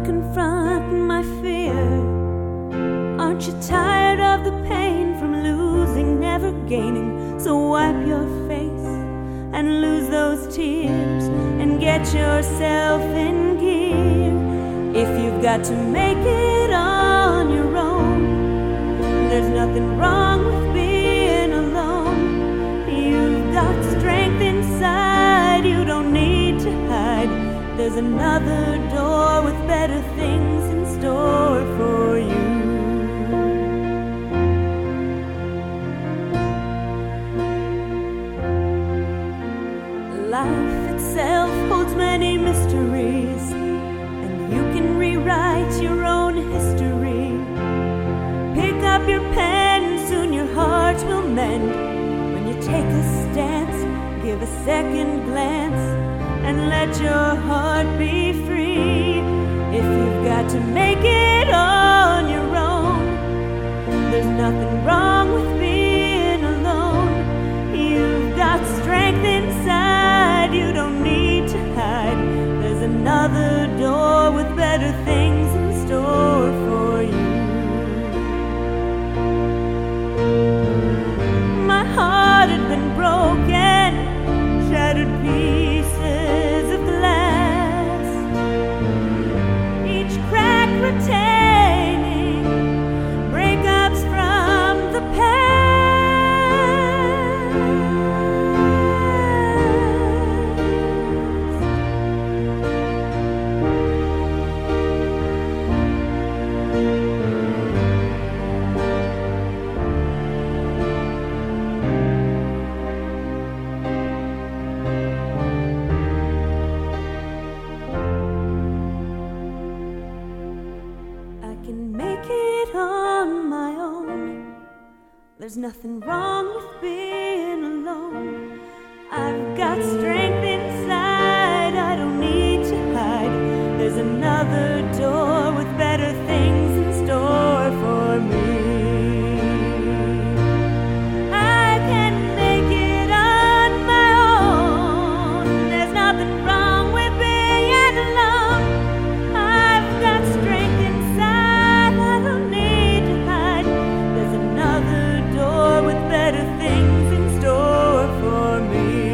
confront my fear? Aren't you tired of the pain from losing, never gaining? So wipe your face and lose those tears and get yourself in gear. If you've got to make it on your own, there's nothing wrong with being alone. You've got strength inside, you don't need to hide. There's another door with better things in store for you. Life itself holds many mysteries, and you can rewrite your own history. Pick up your pen, soon your heart will mend. When you take a stance, give a second glance, and let your heart be free. If you've got to make it on your own, there's nothing wrong with being alone. You've got strength inside, you don't need to hide. There's another door with better things in store for you. My heart had been broken, shattered pieces of glass, each crack retaining breakups from the past. I can make it on my own. There's nothing wrong with being alone. I've got strength inside, I don't need to hide. There's another door with better things in store for me. I can make it on my own. There's nothing wrong with being alone. I've got strength inside, I don't need to hide. There's another door with better things in store for me.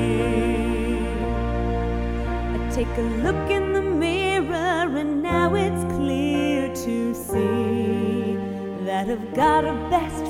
I take a look in the mirror and now it's clear to see that I've got a best